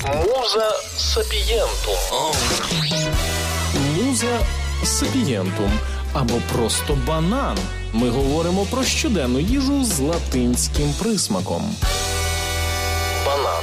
Муза сапієнтум. Муза сапієнтум або просто банан. Ми говоримо про щоденну їжу з латинським присмаком. Банан.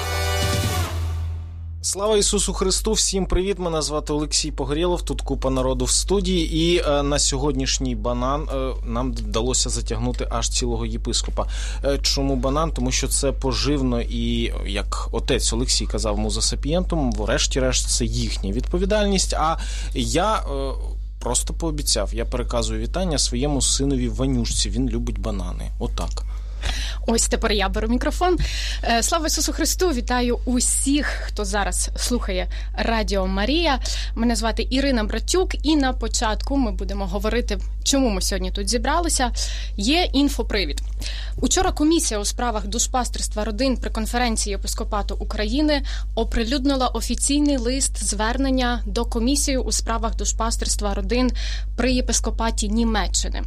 Слава Ісусу Христу! Всім привіт! Мене звати Олексій Погорєлов, тут купа народу в студії. І на сьогоднішній банан нам вдалося затягнути аж цілого єпископа. Чому банан? Тому що це поживно і, як отець Олексій казав муза сапієнтум, врешті-решт це їхня відповідальність. А я просто пообіцяв, я переказую вітання своєму синові Ванюшці. Він любить банани. Отак. Ось тепер я беру мікрофон. Слава Ісусу Христу! Вітаю усіх, хто зараз слухає Радіо Марія. Мене звати Ірина Братюк, і на початку ми будемо говорити, чому ми сьогодні тут зібралися. Є інфопривід. Учора комісія у справах душпастерства родин при конференції єпископату України оприлюднила офіційний лист-звернення до комісії у справах душпастерства родин при єпископаті Німеччини.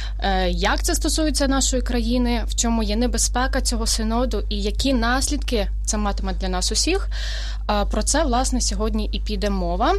Як це стосується нашої країни, в чому є небезпека цього синоду і які наслідки це матиме для нас усіх, про це, власне, сьогодні і піде мова.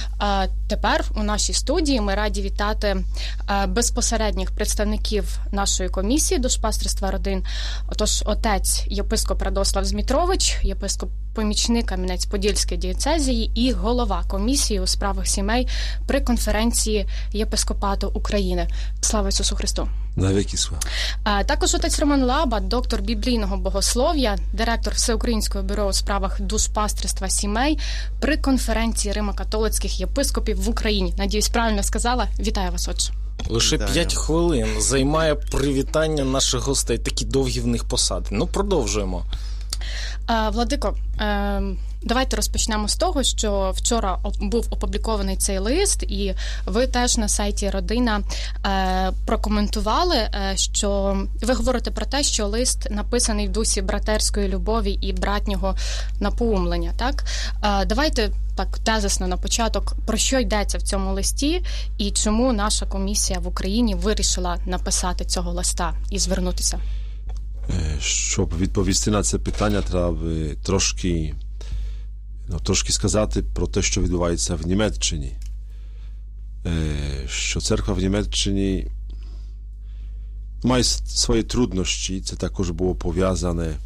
Тепер у нашій студії ми раді вітати безпосередніх представників нашої комісії душпастерства родин. Отож, отець єпископ Радослав Змітрович, єпископ-помічник Кам'янець-Подільської дієцезії і голова комісії у справах сімей при конференції єпископату України. Слава Ісусу Христу! Навіки слава. Також отець Роман Лаба, доктор біблійного богослов'я, директор Всеукраїнського бюро у справах душпастерства сімей при конференції Римо-католицьких єпископів в Україні. Надіюсь, правильно сказала. Вітаю вас, отче. Лише 5 хвилин займає привітання наших гостей, такі довгі в них посади. Ну, продовжуємо. Владико, давайте розпочнемо з того, що вчора був опублікований цей лист, і ви теж на сайті «Родина» прокоментували, що ви говорите про те, що лист написаний в дусі братерської любові і братнього напоумлення, так? Давайте так тезисно на початок, про що йдеться в цьому листі і чому наша комісія в Україні вирішила написати цього листа і звернутися? Щоб відповісти на це питання, треба трошки сказати про те, що відбувається в Німеччині. Що церква в Німеччині має свої труднощі. Це також було пов'язане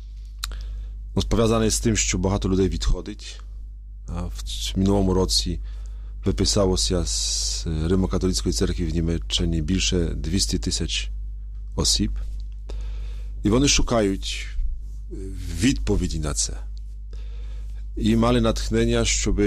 з тим, що багато людей відходить. В минулому році виписалося з Римо-католицької церкви в Німеччині більше 200 тисяч осіб. І вони шукають відповіді на це. І мали натхнення, щоб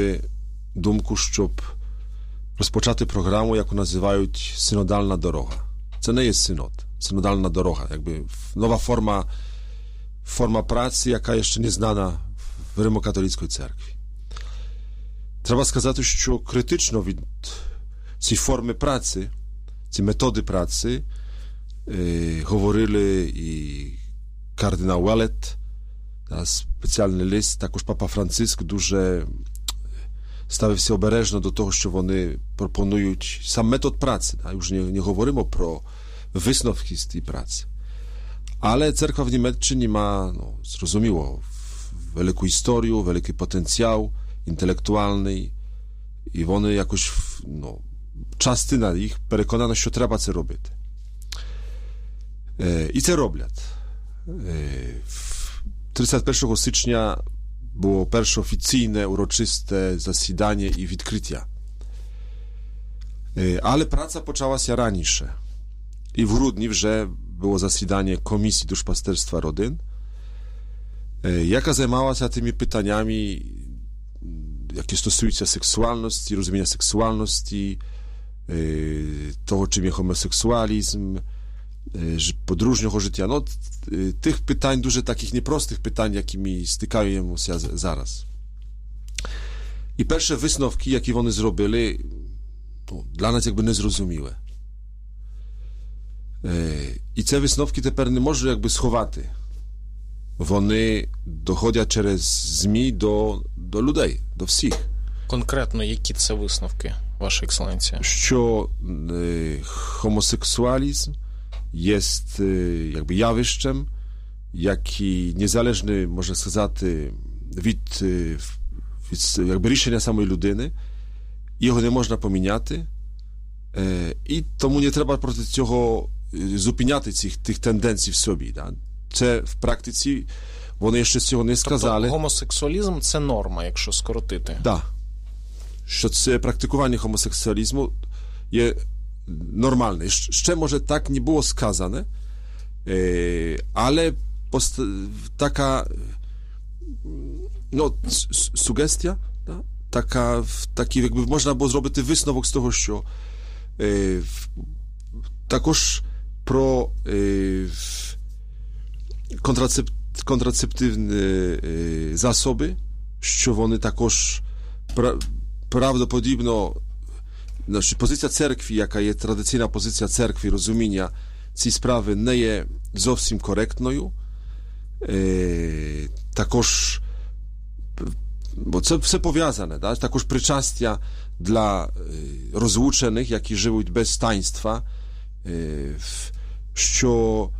розпочати програму, яку називають синодальна дорога. Це не є синод, синодальна дорога. Якби нова форма праці, яка ще не знана в Римо-католицькій церкві. Треба сказати, що критично від цієї форми праці, ці методи праці, говорили і кардинал Велет, спеціальний лист, також папа Франциск дуже ставився обережно до того, що вони пропонують сам метод праці. Już nie говоримо про висновки з тієї праці. Але церква в Німеччині ma, зрозуміло, велику історію, великий потенціал інтелектуальний і вони якось, частина їх переконана, що треба це робити. I co robią? 31 stycznia było pierwsze oficjalne, uroczyste zasiedanie i odkrycia. Ale praca poczęła się raніше. I w grudniu już było zasiedanie Komisji Duszpasterstwa Rodyn, jaka zajmowała się tymi pytaniami, jakie stosują się seksualności, rozumienia seksualności, того, czym jest homoseksualizm, podróżnego życia. Tych pytań, dużo takich nieprostych pytań, jakimi stykają się zaraz. I pierwsze wysновки, jakie one zrobili, dla nas jakby niezrozumiałe. I te wysновки тепер не можу якби сховати. Вони доходять через ЗМІ до людей, до всіх. Конкретно, які це висновки, ваша екселенція? Що homoseksualizm jest jakby jawiszczem, jaki niezależny, można сказати, від якби рішення самої людини, його не можна поміняти, і тому не треба проти цього зупиняти тих тенденцій в собі. Да? Це в практиці вони ще цього не сказали. Тобто гомосексуалізм – це норма, якщо скоротити? Так. Да. Що це практикування гомосексуалізму є нормальне. Ще, може, так не було сказане, але така сугестія, да? Такі, якби можна було зробити висновок з того, що також про контрацептивні засоби, що вони також правдоподібно, значить, позиція церкви, яка є традиційна позиція церкви, розуміння цієї справи не є зовсім коректною. Також, бо це все пов'язане, да? Також причастя для розлучених, які живуть без таїнства, що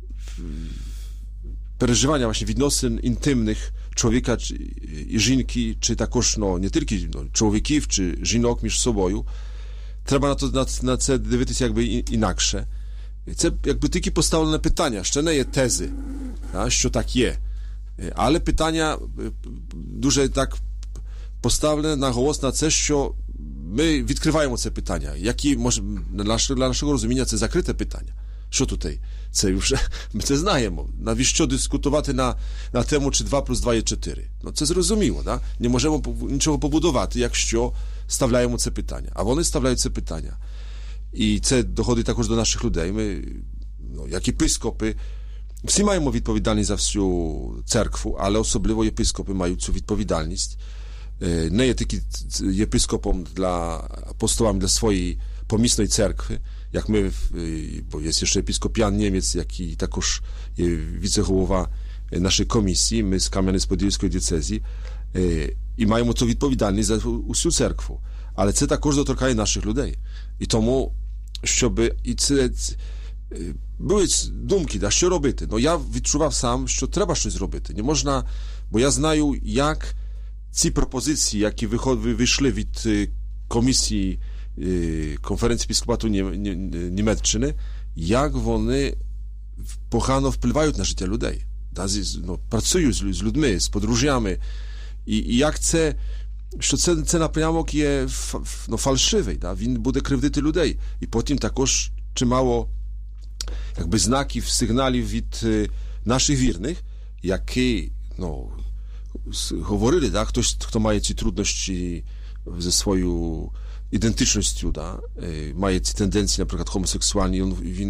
переживання właśnie відносин інтимних чоловіка і жінки, чи також не тільки чоловіків чи жінок між собою, треба на це дивитися якби інакше. Це якби тільки поставлене питання, ще не є тези, що так є. Але питання дуже так поставлене на голос на це, що ми відкриваємо це питання. Які, може, для нашого розуміння це закрите питання. Що тут? Це вже, ми це знаємо. Навіщо дискутувати на тему, чи 2 плюс 2 є 4? Це зрозуміло, да? Не можемо нічого побудувати, якщо ставляємо це питання. А вони ставляють це питання. І це доходить також до наших людей. Ми, як єпископи, всі маємо відповідальність за всю церкву, але особливо єпископи мають цю відповідальність. Не є тільки єпископом apostołami dla swojej pomісної церкви, як ми, бо є ще епископіан Німець, який також є віце-голова нашої комісії, ми з Кам'янець-Подільської дієцезії, і маємо цю відповідальність за усю церкву. Але це також доторкає наших людей. І тому, щоб і це були думки, що робити. Я відчував сам, що треба щось робити. Не можна, бо я знаю, як ці пропозиції, які вийшли від комісії конференції епископату Німеччини, як вони погано впливають на життя людей. Працюють з людьми, з подружжями. І як це, що це напрямок є фальшивий, він буде кривдити людей. І потім також чимало якби знаків, сигналів від наших вірних, які говорили, хтось, хто має ці труднощі ze swoją ідентичністю, має ці тенденції, наприклад, гомосексуальні,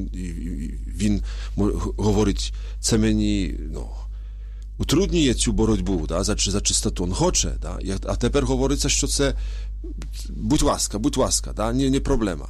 він говорить, це мені утруднює цю боротьбу за чистоту. Він хоче, а тепер говориться, що це будь ласка, не проблема.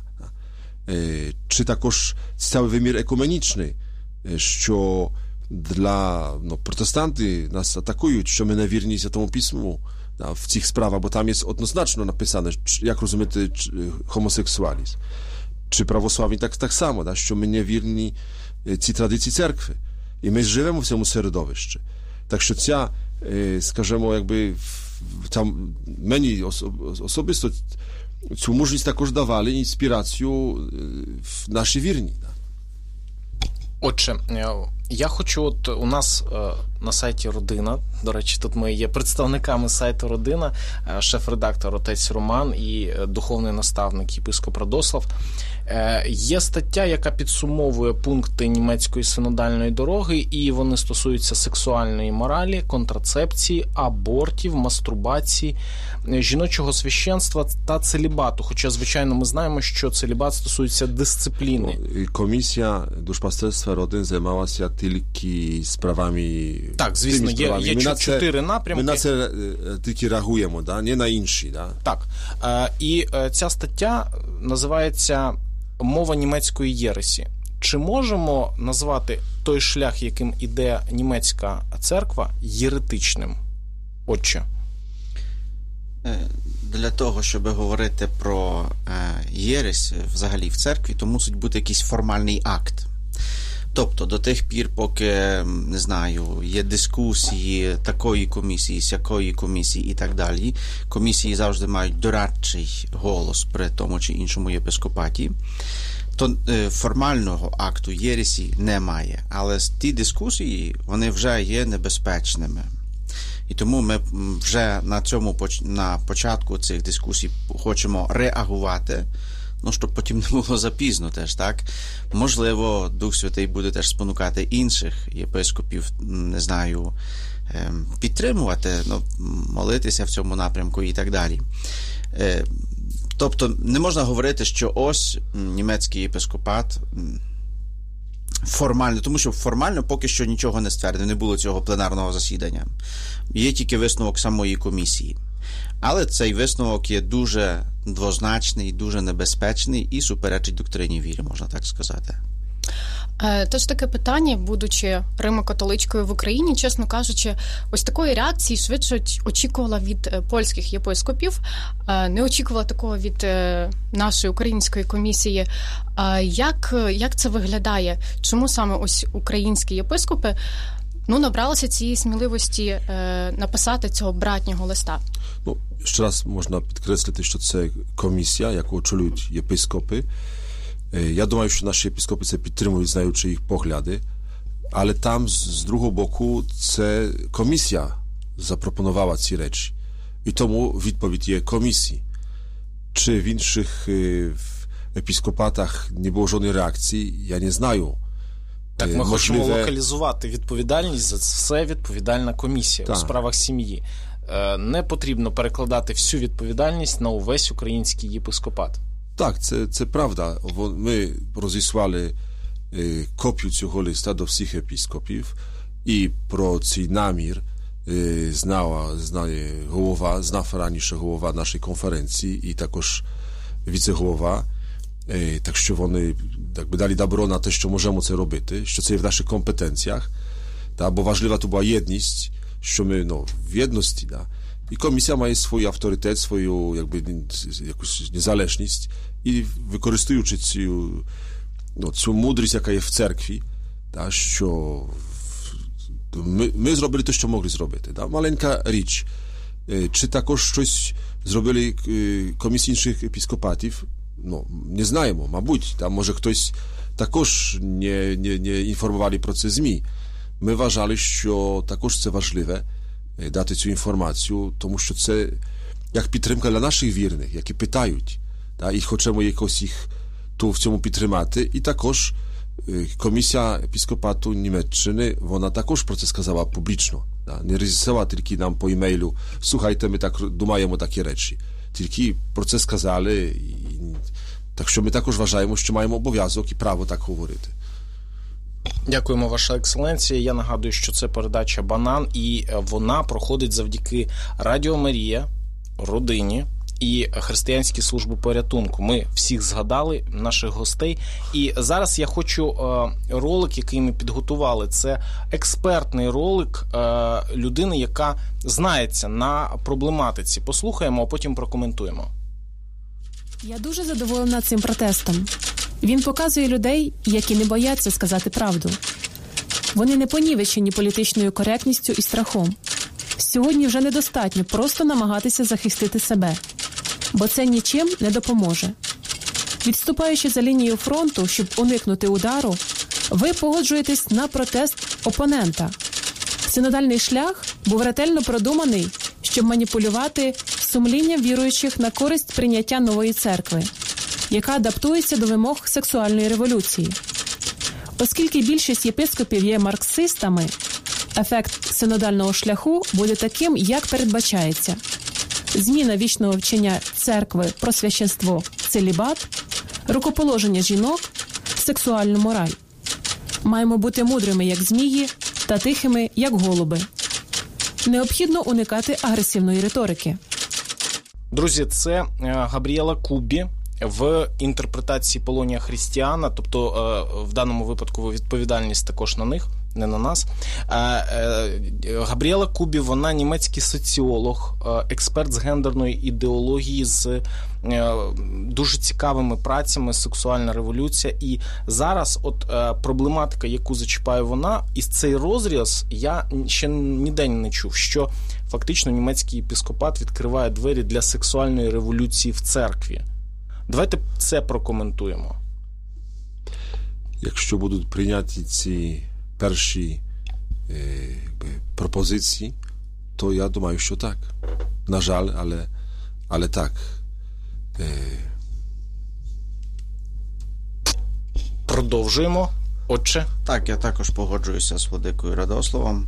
Чи також цілий вимір екуменічний, що dla protestanty nas atakują, що ми не вірні Святому Письму в цих справах, бо там є однозначно написане, як розуміти гомосексуалізм. Чи православні так само, що ми не вірні цій традиції церкви. І ми живемо в цьому середовищі. Так що ця, скажімо, якби там мені особисто цю мужність також давали інспірацію в наші вірні. Отже, я хочу, у нас на сайті «Родина», до речі, тут ми є представниками сайту «Родина», шеф-редактор отець Роман і духовний наставник єпископ Радослав. Є стаття, яка підсумовує пункти німецької синодальної дороги, і вони стосуються сексуальної моралі, контрацепції, абортів, мастурбації, жіночого священства та целібату. Хоча, звичайно, ми знаємо, що целібат стосується дисципліни. Комісія душпастерства родин займалася тільки справами. Так, звісно, є 4 напрямки. Ми на це тільки реагуємо, не на інші. Так. І ця стаття називається «Мова німецької єресі». Чи можемо назвати той шлях, яким іде німецька церква, єретичним? Отче. Для того, щоб говорити про єресь взагалі в церкві, то мусить бути якийсь формальний акт. Тобто до тих пір, поки, не знаю, є дискусії такої комісії, сякої комісії і так далі, комісії завжди мають дорадчий голос при тому чи іншому єпископаті, то формального акту єресі немає. Але ті дискусії, вони вже є небезпечними. І тому ми вже на початку цих дискусій хочемо реагувати, щоб потім не було запізно теж, так? Можливо, Дух Святий буде теж спонукати інших єпископів, не знаю, підтримувати, молитися в цьому напрямку і так далі. Тобто не можна говорити, що ось німецький єпископат формально, тому що формально поки що нічого не ствердив, не було цього пленарного засідання. Є тільки висновок самої комісії. Але цей висновок є дуже двозначний, дуже небезпечний і суперечить доктрині віри, можна так сказати. Тож таке питання, будучи римо-католичкою в Україні, чесно кажучи, ось такої реакції швидше очікувала від польських єпископів, не очікувала такого від нашої української комісії. Як це виглядає? Чому саме ось українські єпископи набралися цієї сміливості написати цього братнього листа? Ще раз можна підкреслити, що це комісія, яку очолюють єпископи. Я думаю, що наші єпископи це підтримують, знаючи їх погляди, але там, з другого боку, це комісія запропонувала ці речі. І тому відповідь є комісії. Чи в інших епископатах не було жодної реакції, я не знаю. Так, ми хочемо локалізувати відповідальність, за це відповідальна комісія у справах сім'ї. Не потрібно перекладати всю відповідальність на увесь український єпископат. Так, це правда. Ми розіслали копію цього листа до всіх епископів і про цей намір знав раніше голова нашої конференції і також віце-голова. Так що вони дали добро на те, що можемо це робити, що це є в наших компетенціях, бо важлива tu była єдність, що ми в єдності. I komisja ma swój autorytet, swoją jakąś niezależność i wykorzystując цю мудрість, яка є в церкві, що ми зробили те, що могли зробити. Маленька річ. Чи також щось зробили комісії інших епископатів? Не знаємо, мабуть. Може хтось також не інформували про це ЗМІ. Ми вважали, що також це важливе дати цю інформацію, тому що це як підтримка для наших вірних, які питають, і хочемо якось їх в цьому підтримати. І також комісія епископату Німеччини, вона також про це сказала публічно. Не розіслала тільки нам по імейлю, слухайте, ми так думаємо такі речі. Тільки про це сказали. Так що ми також вважаємо, що маємо обов'язок і право так говорити. Дякуємо, Ваша Екселенція. Я нагадую, що це передача «Банан», і вона проходить завдяки Радіо Марія, родині і Християнській службі порятунку. Ми всіх згадали, наших гостей. І зараз я хочу ролик, який ми підготували. Це експертний ролик людини, яка знається на проблематиці. Послухаємо, а потім прокоментуємо. Я дуже задоволена цим протестом. Він показує людей, які не бояться сказати правду. Вони не понівечені політичною коректністю і страхом. Сьогодні вже недостатньо просто намагатися захистити себе, бо це нічим не допоможе. Відступаючи за лінію фронту, щоб уникнути удару, ви погоджуєтесь на протест опонента. Синодальний шлях був ретельно продуманий, щоб маніпулювати сумлінням віруючих на користь прийняття нової церкви, яка адаптується до вимог сексуальної революції. Оскільки більшість єпископів є марксистами, ефект синодального шляху буде таким, як передбачається. Зміна вічного вчення церкви про священство, целібат, рукоположення жінок, сексуальну мораль. Маємо бути мудрими, як змії, та тихими, як голуби. Необхідно уникати агресивної риторики. Друзі, це Габріела Куббі в інтерпретації Полонія Христіана, тобто в даному випадку відповідальність також на них, не на нас. Габріела Кубі, вона німецький соціолог, експерт з гендерної ідеології, з дуже цікавими працями «Сексуальна революція». І зараз от проблематика, яку зачіпає вона, і цей розріз я ще ніде не чув, що фактично німецький єпископат відкриває двері для сексуальної революції в церкві. Давайте це прокоментуємо. Якщо будуть прийняті ці перші пропозиції, то я думаю, що так. На жаль, але так. Продовжуємо. Отче? Так, я також погоджуюся з владикою Радославом.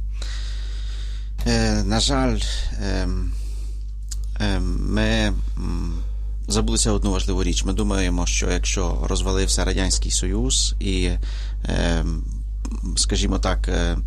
На жаль, ми забулися одну важливу річ. Ми думаємо, що якщо розвалився Радянський Союз і, скажімо так,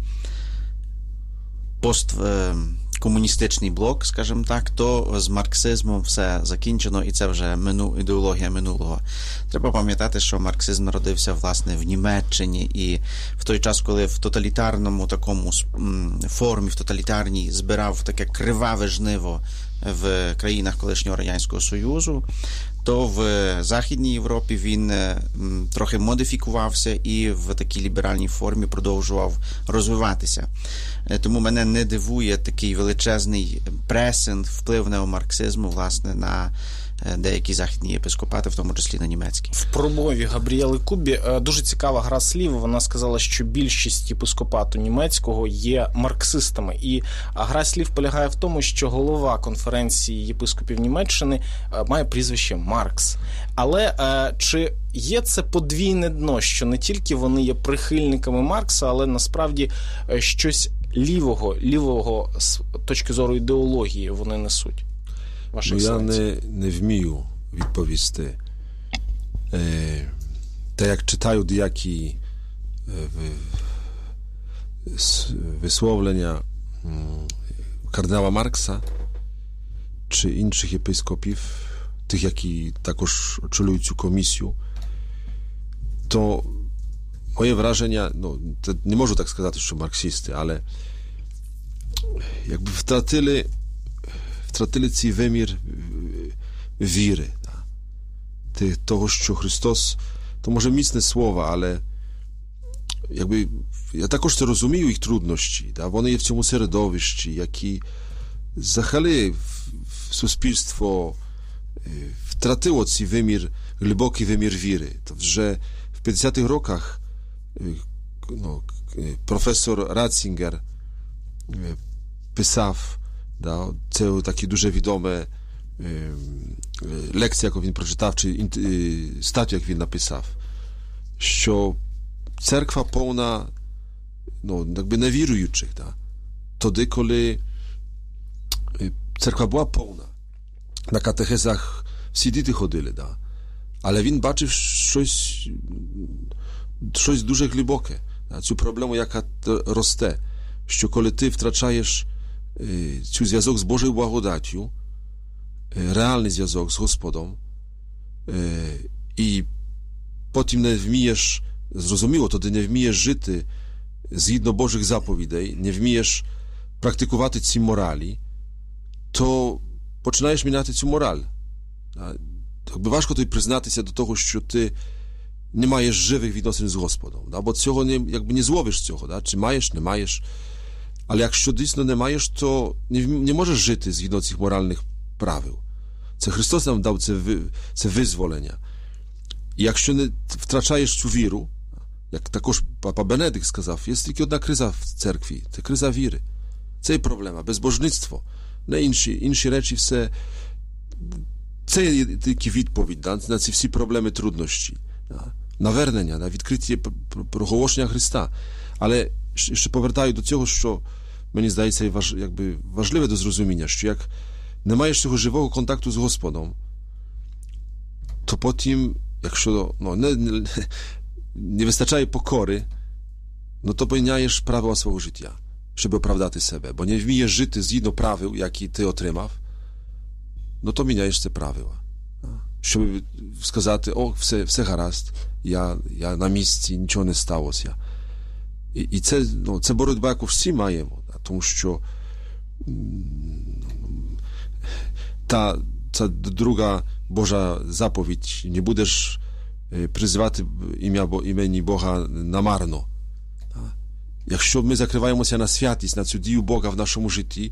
посткомуністичний блок, скажімо так, то з марксизмом все закінчено, і це вже ідеологія минулого. Треба пам'ятати, що марксизм народився, власне, в Німеччині, і в той час, коли в тоталітарному такому формі, в тоталітарній, збирав таке криваве жниво в країнах колишнього Радянського Союзу, то в Західній Європі він трохи модифікувався і в такій ліберальній формі продовжував розвиватися. Тому мене не дивує такий величезний пресинг, вплив неомарксизму, власне, на деякі західні єпископати, в тому числі на німецькі. В промові Габріели Кубі дуже цікава гра слів. Вона сказала, що більшість єпископату німецького є марксистами. І гра слів полягає в тому, що голова конференції єпископів Німеччини має прізвище Маркс. Але чи є це подвійне дно, що не тільки вони є прихильниками Маркса, але насправді щось лівого з точки зору ідеології вони несуть? Я не вмію відповісти. Та як читаю деякі висловлення кардинала Маркса чи інших єпископів, тих, які також очолюють цю комісію, то moje wrażenia, nie можу так сказати, що марксисти, але jakby втратили цей вимір віри. Того, що Христос, то може міцне слово, але якби я також це розумію, їх труднощі. Вони є в цьому середовищі, які взагалі суспільство втратило цей вимір, глибокий вимір віри. То вже в 50-х роках професор Ratzinger писав, це такі дуже відоме лекція, яку він прочитав, чи статтю, як він написав, що церква повна якби невіруючих. Тоді, коли церква була повна, на катехезах всі діти ходили, але він бачив щось дуже глибоке, цю проблему, яка росте, що коли ти втрачаєш цю зв'язок з Божою благодаттю, реальний зв'язок з Господом, і потім не вмієш, зрозуміло, тоді не вмієш жити згідно Божих заповідей, не вмієш практикувати ці моралі, то починаєш міняти цю мораль. Якби важко тобі признатися до того, що ти не маєш живих відносин з Господом, бо цього не зловиш цього, чи маєш, не маєш. Але якщо дійсно не маєш, то не можеш жити згідно цих моральних правил. Це Христос нам дав це визволення. І якщо не втрачаєш цю віру, як також Папа Бенедикт сказав, є тільки одна криза в церкві, це криза віри. Це є проблема, безбожництво. Не інші речі все. Це є тільки відповідь на ці всі проблеми, труднощі. Навернення, на відкриття проголошення Христа. Але ще повертаю до цього, що мені здається якби важливе до зрозуміння, що як не маєш цього живого контакту з Господом, то потім, якщо не wystarczaje pokory, to поміняєш правила свого життя, щоб оправдати себе. Бо не вмієш жити згідно правил, які ти отримав, то міняєш це правила. Щоб сказати, все гаразд, я на місці, нічого не сталося. І це боротьба, яку всі маємо, тому що та друга Божа заповідь, не будеш призивати імені Бога намарно. Якщо ми закриваємося на святість, на цю дію Бога в нашому житті,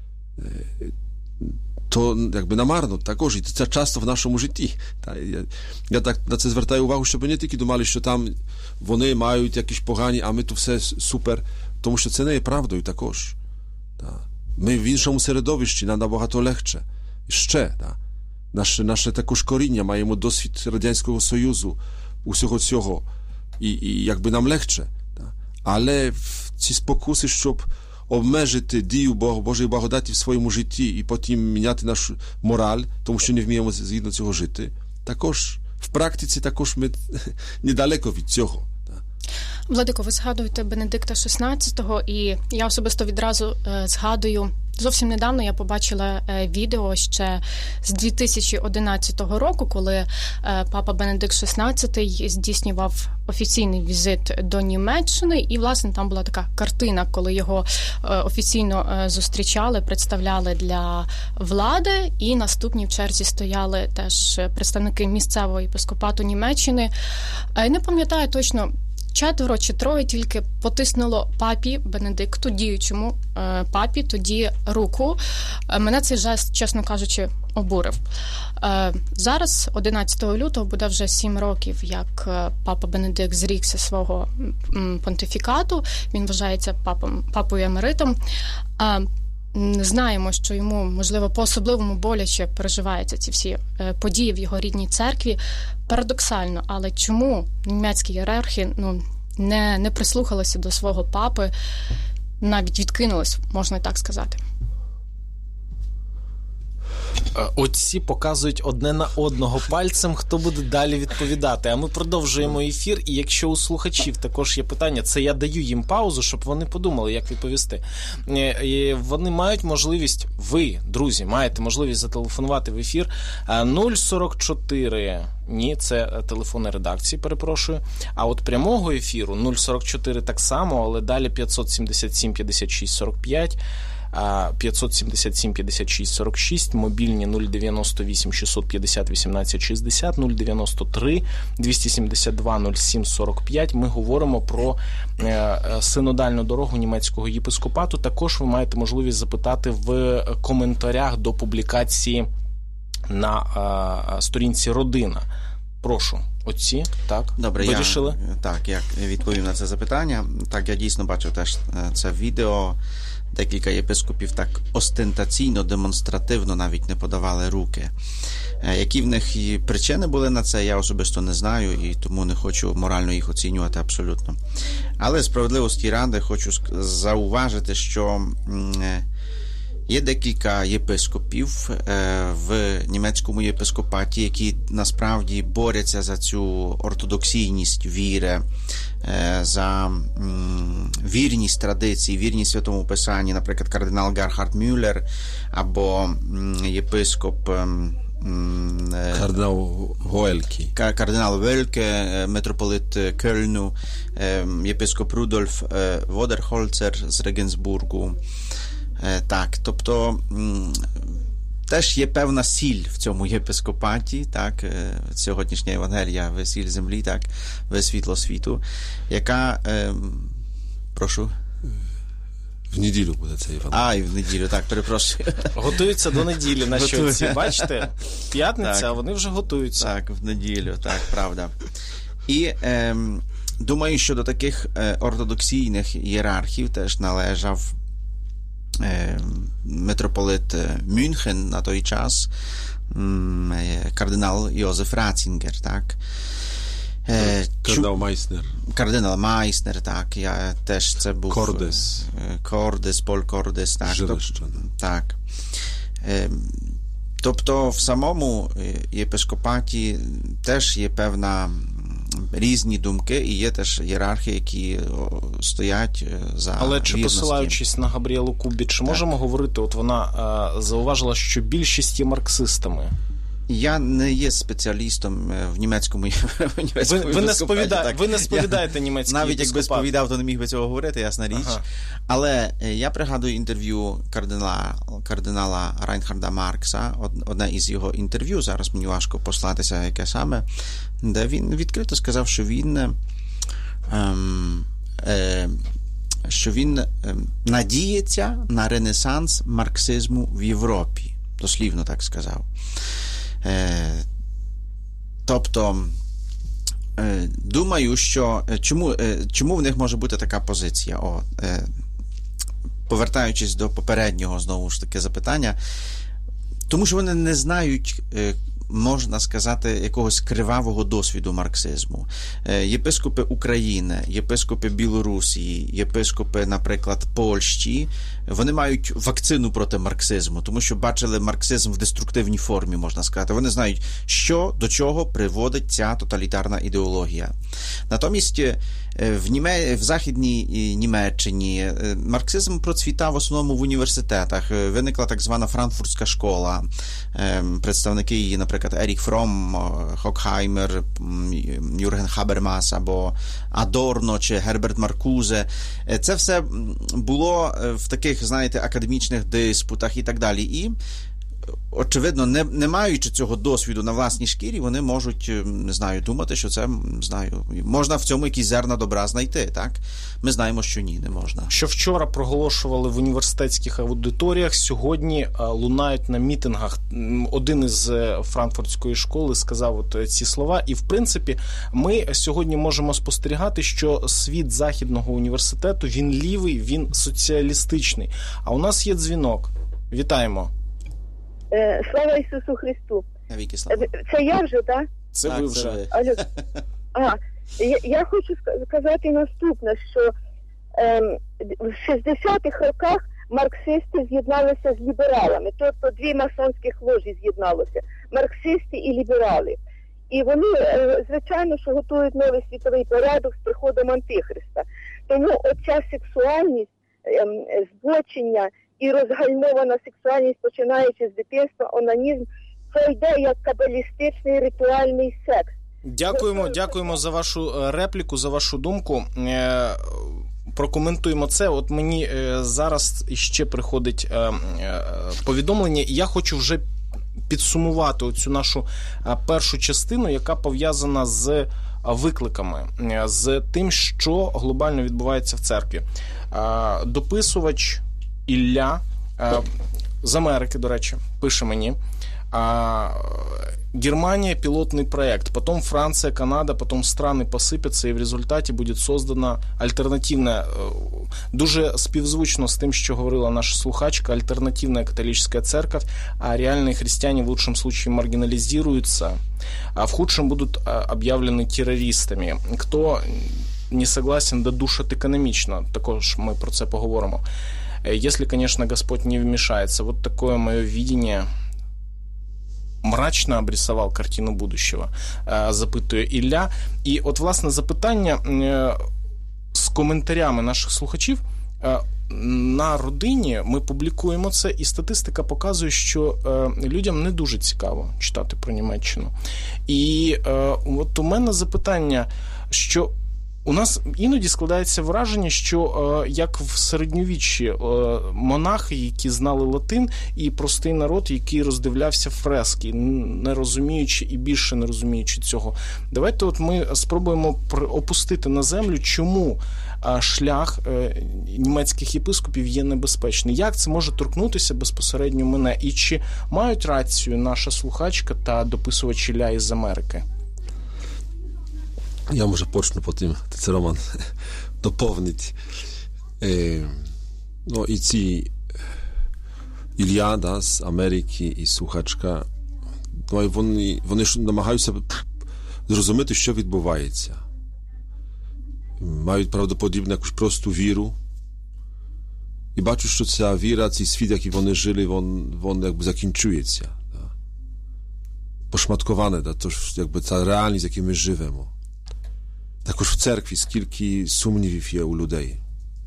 то якби намарно також, і це часто в нашому житті. Я так на це звертаю увагу, щоб не тільки думали, що там вони мають якісь погані, а ми тут все супер, тому що це не є правдою також. Ми в іншому середовищі, нам набагато легше. Ще, наше також коріння, маємо досвід Радянського Союзу, усього цього, і якби нам легше. Але ці спокуси, щоб обмежити дію Божої благодаті в своєму житті і потім міняти нашу мораль, тому що не вміємо згідно цього жити, також в практиці також ми недалеко від цього. Владико, ви згадуєте Бенедикта XVI, і я особисто відразу згадую, зовсім недавно я побачила відео ще з 2011 року, коли папа Бенедикт XVI здійснював офіційний візит до Німеччини, і, власне, там була така картина, коли його офіційно зустрічали, представляли для влади, і наступні в черзі стояли теж представники місцевого єпископату Німеччини. Не пам'ятаю точно, 4 чи 3 тільки потиснуло папі Бенедикту, діючому папі, тоді руку. Мене цей жест, чесно кажучи, обурив. Зараз, 11 лютого, буде вже 7 років, як папа Бенедикт зрікся свого понтифікату. Він вважається папою емеритом. Знаємо, що йому, можливо, по-особливому боляче переживаються ці всі події в його рідній церкві. Парадоксально, але чому німецькі ієрархи не прислухалися до свого папи, навіть відкинулись, можна так сказати? Отці показують одне на одного пальцем, хто буде далі відповідати. А ми продовжуємо ефір, і якщо у слухачів також є питання, це я даю їм паузу, щоб вони подумали, як відповісти. І вони мають можливість, ви, друзі, маєте можливість зателефонувати в ефір 044, ні, це телефони редакції, перепрошую, а от прямого ефіру 044 так само, але далі 577 56 45, 577 56 46, мобільні 098 650 18 60, 093 272 07 45. Ми говоримо про синодальну дорогу німецького єпископату. Також ви маєте можливість запитати в коментарях до публікації на сторінці «Родина». Прошу, отці, так? Добре, вирішили? Я відповім на це запитання. Так, я дійсно бачив теж це відео. Декілька єпископів так остентаційно, демонстративно навіть не подавали руки. Які в них і причини були на це, я особисто не знаю, і тому не хочу морально їх оцінювати абсолютно. Але справедливості ради хочу зауважити, що є декілька єпископів в німецькому єпископаті, які насправді борються за цю ортодоксійність віри, за вірність традиції, вірність Святому Писанні, наприклад, кардинал Герхард Мюллер або єпископ кардинал Вельке, митрополит Кельну, єпископ Рудольф Водерхольцер з Регенсбургу. Так, тобто теж є певна сіль в цьому єпископаті, так, сьогоднішня Євангелія, ви сіль землі, так, ви світло світу, яка, прошу? В неділю буде це Євангелія. І в неділю, так, перепрошую. Готуються до неділі наші отці, бачите? П'ятниця, так, а вони вже готуються. Так, в неділю, так, правда. І думаю, що до таких ортодоксійних ієрархів теж належав митрополит Мюнхен на той час, кардинал Йозеф Ратцингер, так. Кардинал Майснер, так, я теж це був... Пол Кордес, так. Так. Тобто в самому єпископаті теж є певна різні думки, і є теж ієрархи, які стоять за Але чи вірності. Посилаючись на Габріелу Кубіч, можемо говорити, от вона зауважила, що більшість є марксистами. Я не є спеціалістом в німецькому ви не сповідаєте німецький навіть якби сповідав, то не міг би цього говорити, ясна річ. Ага. Але я пригадую інтерв'ю кардинала Райнхарда Маркса, одне із його інтерв'ю, зараз мені важко послатися, яке саме, де він відкрито сказав, що він надіється на ренесанс марксизму в Європі. Дослівно так сказав. Тобто, думаю, що чому в них може бути така позиція? Повертаючись до попереднього, знову ж таки, запитання, тому що вони не знають, можна сказати, якогось кривавого досвіду марксизму. Єпископи України, єпископи Білорусі, єпископи, наприклад, Польщі, вони мають вакцину проти марксизму, тому що бачили марксизм в деструктивній формі, можна сказати. Вони знають, що до чого приводить ця тоталітарна ідеологія. Натомість в Західній Німеччині марксизм процвітав в основному в університетах. Виникла так звана франкфуртська школа. Представники її, наприклад, Еріх Фром, Хокхаймер, Юрген Хабермас або Адорно чи Герберт Маркузе. Це все було в таких, знаєте, академічних диспутах і так далі. І очевидно, не маючи цього досвіду на власній шкірі, вони можуть, не знаю, думати, що це, не знаю, можна в цьому якісь зерна добра знайти, так? Ми знаємо, що ні, не можна. Що вчора проголошували в університетських аудиторіях, сьогодні лунають на мітингах. Один із франкфуртської школи сказав от ці слова. І, в принципі, ми сьогодні можемо спостерігати, що світ Західного університету, він лівий, він соціалістичний. А у нас є дзвінок. Вітаємо. Слава Ісусу Христу. Навіки слава. Це я вже, так? Це ви вже. Я хочу сказати наступне, що в 60-х роках марксисти з'єдналися з лібералами, тобто дві масонських ложі з'єдналися, марксисти і ліберали. І вони, звичайно, що готують новий світовий порядок з приходом Антихриста. Тому оця сексуальність, збочення і розгальмована сексуальність, починаючи з дитинства, онанізм, це йде як кабалістичний ритуальний секс. Дякуємо за вашу репліку, за вашу думку. Прокоментуємо це. От мені зараз ще приходить повідомлення, і я хочу вже підсумувати оцю нашу першу частину, яка пов'язана з викликами, з тим, що глобально відбувається в церкві. Дописувач Ілля з Америки, до речі, пише мені: Германия – пилотный проект, потом Франция, Канада, потом страны посыпятся, и в результаті буде создана альтернативна, дуже співзвучно з тим, що говорила наша слухачка, альтернативная католическая церковь, а реальные христиане в лучшем случае маргинализируются, а в худшем будут объявлены террористами. Хто не согласен, додушать економічно, також ми про це поговоримо. Если, конечно, Господь не вмешается. Вот такое мое видение. Мрачно обрисував картину будущего, запитує Ілля. І от, власне, запитання з коментарями наших слухачів. На родині ми публікуємо це, і статистика показує, що людям не дуже цікаво читати про Німеччину. І от у мене запитання, що у нас іноді складається враження, що як в середньовіччі монахи, які знали латин, і простий народ, який роздивлявся фрески, не розуміючи і більше не розуміючи цього. Давайте от ми спробуємо опустити на землю, чому шлях німецьких єпископів є небезпечний. Як це може торкнутися безпосередньо мене? І чи мають рацію наша слухачка та дописувач Ілля із Америки? Ja może pocznę po tym, co Roman doповнить. No i ci Ілля з Америки і слухачка, no, вони ж намагаються зрозуміти, що відбувається. Мають правдоподібно якусь просту віру. І бачу, що ця віра, цей світ, який вони жили, він якби закінчується. Poszmatkowane, to jakby ta realność, w jakiej my żyjemy. Також в церкві скільки сумнівів є у людей.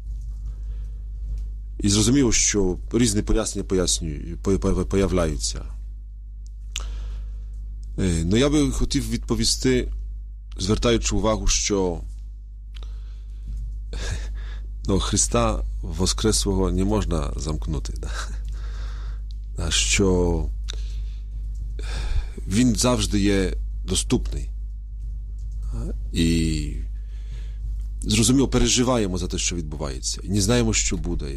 І зрозуміло, що різні пояснення появляються. Ну, я би хотів відповісти, звертаючи увагу, що Христа Воскреслого не можна замкнути. Що Він завжди є доступний. І зрозуміло, переживаємо за те, що відбувається. І не знаємо, що буде.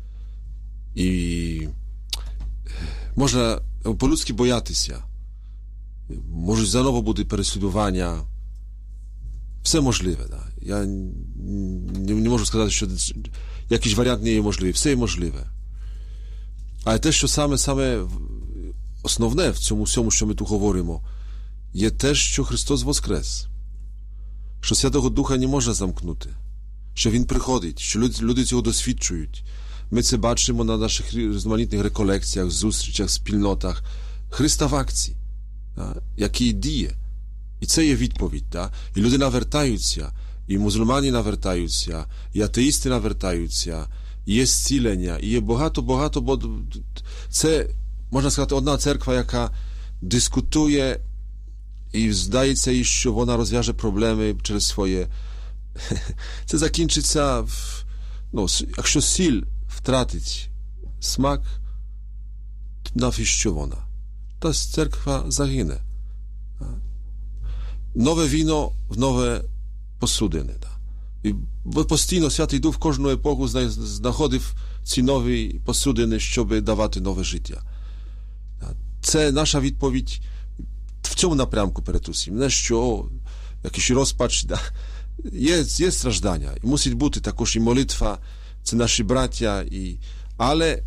І можна по-людськи боятися. Можуть заново бути переслідування. Все можливе. Да? Я не можу сказати, що якийсь варіант не є можливий. Все є можливе. Але те, що саме основне в цьому всьому, що ми тут говоримо, є те, що Христос воскрес. Що Святого Духа не можна замкнути. Що Він приходить, що люди цього досвідчують. Ми це бачимо на наших різноманітних реколекціях, зустрічах, спільнотах. Христа в акції, який діє. І це є відповідь. І люди навертаються, і мусульмани навертаються, і атеїсти навертаються, і є зцілення, і є багато, бо це, можна сказати, одна церква, яка дискутує і здається їй, що вона розв'яже проблеми через своє. Це закінчиться, якщо сіль втратить смак, навіщо вона? Та церква загине. Нове віно в нове посудини. І постійно Святий Дух в кожну епоху знаходив ці нові посудини, щоб давати нове життя. Це наша відповідь в цьому напрямку перед усім. Не що якийсь розпач. Є страждання. І мусить бути також і молитва. Це наші браття. Але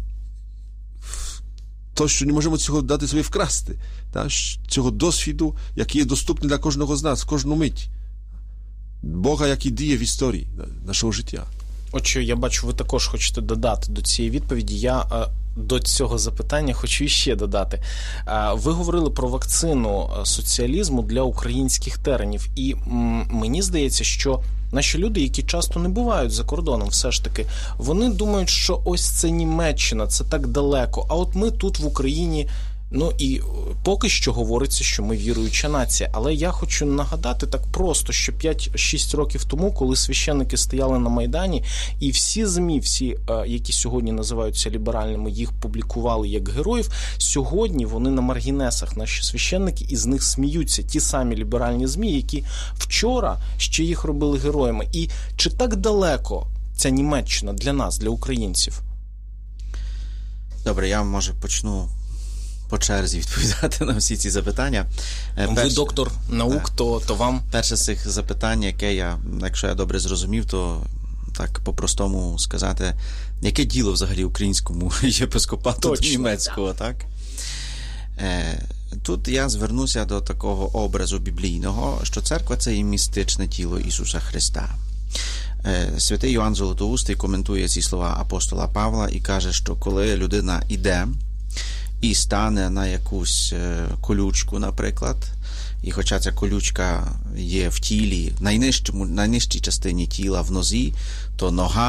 то, що не можемо цього дати собі вкрасти. Цього досвіду, який є доступний для кожного з нас, кожну мить. Бога, який діє в історії нашого життя. Отже, я бачу, ви також хочете додати до цієї відповіді. Я до цього запитання хочу іще додати. Ви говорили про вакцину соціалізму для українських теренів. І мені здається, що наші люди, які часто не бувають за кордоном, все ж таки, вони думають, що ось це Німеччина, це так далеко. А от ми тут в Україні, і поки що говориться, що ми віруюча нація. Але я хочу нагадати так просто, що 5-6 років тому, коли священники стояли на Майдані, і всі ЗМІ, які сьогодні називаються ліберальними, їх публікували як героїв, сьогодні вони на маргінесах, наші священники, і з них сміються. Ті самі ліберальні ЗМІ, які вчора ще їх робили героями. І чи так далеко ця Німеччина для нас, для українців? Добре, я, може, почну по черзі відповідати на всі ці запитання. Ви доктор наук, то вам... Перше з цих запитань, яке я, якщо я добре зрозумів, то так по-простому сказати, яке діло взагалі українському єпископату до німецького, так? Тут я звернуся до такого образу біблійного, що церква – це і містичне тіло Ісуса Христа. Святий Йоанн Золотоустий коментує ці слова апостола Павла і каже, що коли людина іде і стане на якусь колючку, наприклад, і хоча ця колючка є в тілі, найнижчій частині тіла, в нозі, то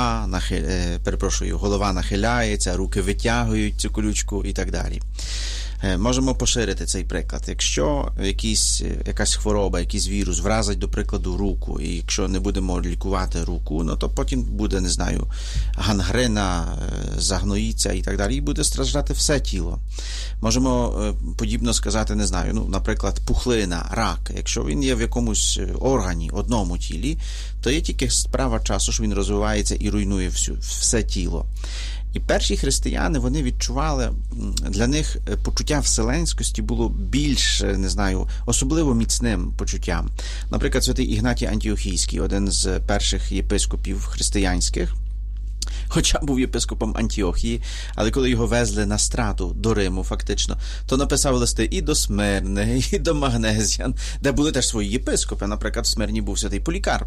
голова нахиляється, руки витягують цю колючку і так далі. Можемо поширити цей приклад. Якщо якась хвороба, якийсь вірус вразить, до прикладу, руку, і якщо не будемо лікувати руку, то потім буде, не знаю, гангрена, загноїться і так далі, і буде страждати все тіло. Можемо подібно сказати, не знаю, наприклад, пухлина, рак. Якщо він є в якомусь органі, одному тілі, то є тільки справа часу, що він розвивається і руйнує все тіло. І перші християни, вони відчували, для них почуття вселенськості було більш, не знаю, особливо міцним почуттям. Наприклад, святий Ігнатій Антіохійський, один з перших єпископів християнських, хоча був єпископом Антіохії, але коли його везли на страту до Риму, фактично, то написав листи і до Смирни, і до Магнезіан, де були теж свої єпископи. Наприклад, в Смирні був святий Полікарп,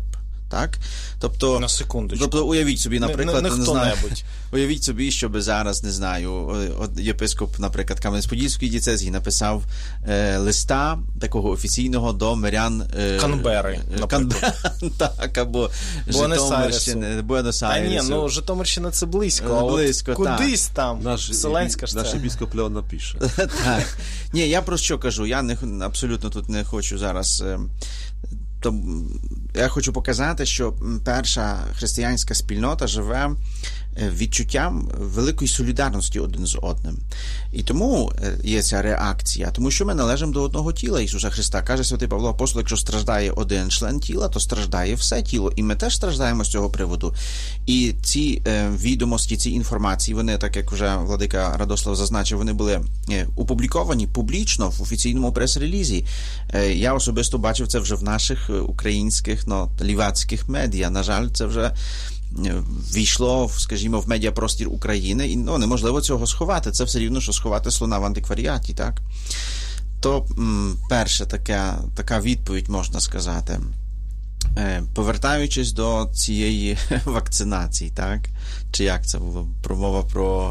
Так? Тобто, на секундочку. Тобто, уявіть собі, наприклад, не хто-небудь. Уявіть собі, щоб зараз, не знаю, єпископ, наприклад, Кам'янець-Подільської дієцезії написав листа такого офіційного до мирян Канбери, наприклад. Так, або Житомирщини, Буенос-Айресу. Та ні, близько, це близько, близько, кудись там, Вселенська ж це. Наш епископ Леон напише. Так. Ні, я про що кажу, я абсолютно тут не хочу зараз... То я хочу показати, що перша християнська спільнота живе відчуттям великої солідарності один з одним. І тому є ця реакція, тому що ми належимо до одного тіла Ісуса Христа. Каже святий Павло Апостол, якщо страждає один член тіла, то страждає все тіло. І ми теж страждаємо з цього приводу. І ці відомості, ці інформації, вони, так як вже владика Радослав зазначив, вони були опубліковані публічно в офіційному прес-релізі. Я особисто бачив це вже в наших українських, лівацьких медіа. На жаль, це вже війшло, скажімо, в медіапростір України, і неможливо цього сховати. Це все рівно, що сховати слона в антикваріаті, так? То перша така відповідь, можна сказати. Повертаючись до цієї вакцинації, так? Чи як це було? Промова про...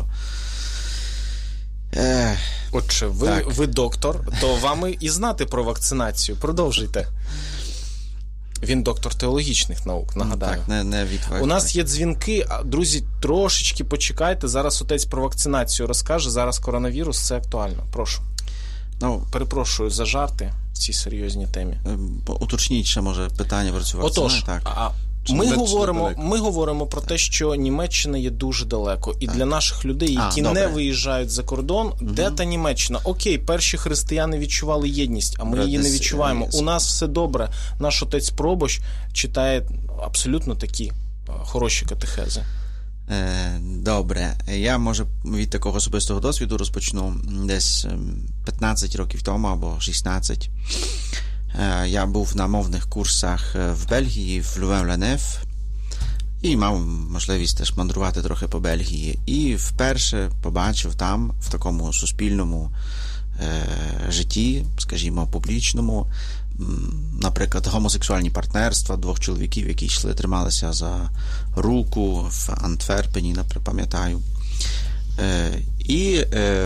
Отже, ви доктор, то вам і знати про вакцинацію. Продовжуйте. Він доктор теологічних наук, нагадаю. Так, не відповідь. У нас є дзвінки. Друзі, трошечки почекайте. Зараз отець про вакцинацію розкаже. Зараз коронавірус, це актуально. Прошу. Перепрошую за жарти в цій серйозній темі. Уточніть ще, може, питання про цю вакцину. Отож, так. Ми говоримо про те, що Німеччина є дуже далеко. І для наших людей, які не виїжджають за кордон, де та Німеччина? Окей, перші християни відчували єдність, а ми її не відчуваємо. У нас все добре. Наш отець Пробощ читає абсолютно такі хороші катехези. Добре. Я, може, від такого особистого досвіду розпочну. Десь 15 років тому, або 16. Я був на мовних курсах в Бельгії, в Лювен-Ля-Нев, і мав можливість теж мандрувати трохи по Бельгії. І вперше побачив там, в такому суспільному житті, скажімо, публічному, наприклад, гомосексуальні партнерства двох чоловіків, які йшли, трималися за руку в Антверпені, пам'ятаю. І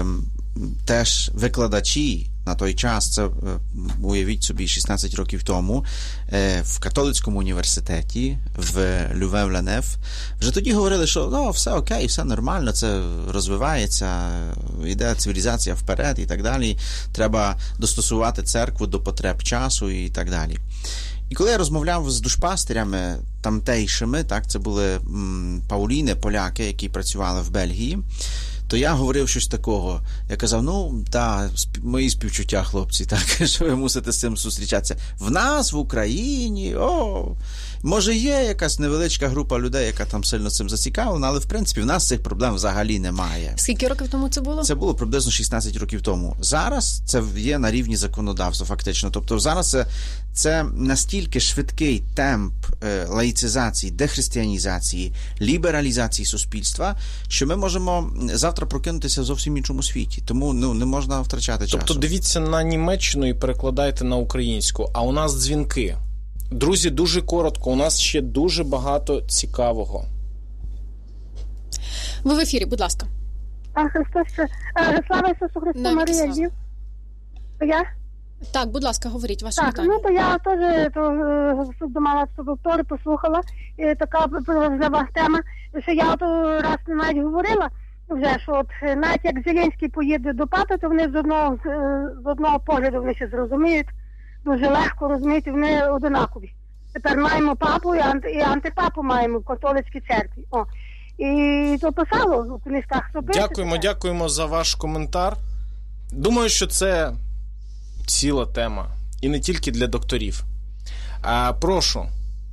теж викладачі на той час, це, уявіть собі, 16 років тому, в католицькому університеті в Лювен-Ля-Нев, вже тоді говорили, що все окей, все нормально, це розвивається, йде цивілізація вперед і так далі, треба достосувати церкву до потреб часу і так далі. І коли я розмовляв з душпастирями тамтейшими, так, це були пауліни, поляки, які працювали в Бельгії, то я говорив щось такого. Я казав, мої співчуття, хлопці, так, що ви мусите з цим зустрічатися. В нас, в Україні, може є якась невеличка група людей, яка там сильно цим зацікавлена, але, в принципі, в нас цих проблем взагалі немає. Скільки років тому це було? Це було приблизно 16 років тому. Зараз це є на рівні законодавства, фактично. Тобто зараз це настільки швидкий темп лаїцизації, дехристиянізації, лібералізації суспільства, що ми можемо завтра прокинутися в зовсім іншому світі. Тому не можна втрачати часу. Тобто дивіться на Німеччину і перекладайте на українську. А у нас дзвінки. Друзі, дуже коротко. У нас ще дуже багато цікавого. Ви в ефірі, будь ласка. Слава Ісусу Христу, Марія Львів. Я? Так, будь ласка, говоріть ваше питання. Так, то я теж думала, що доктори послухала, і така важлива тема, що я раз навіть говорила, вже, що от навіть як Зеленський поїде до папи, то вони з одного погляду вони ще зрозуміють, дуже легко розуміють, вони одинакові. Тепер маємо папу і антипапу маємо в католицькій церкві. І то писало у книжках. Дякуємо за ваш коментар. Думаю, що це ціла тема. І не тільки для докторів. Прошу.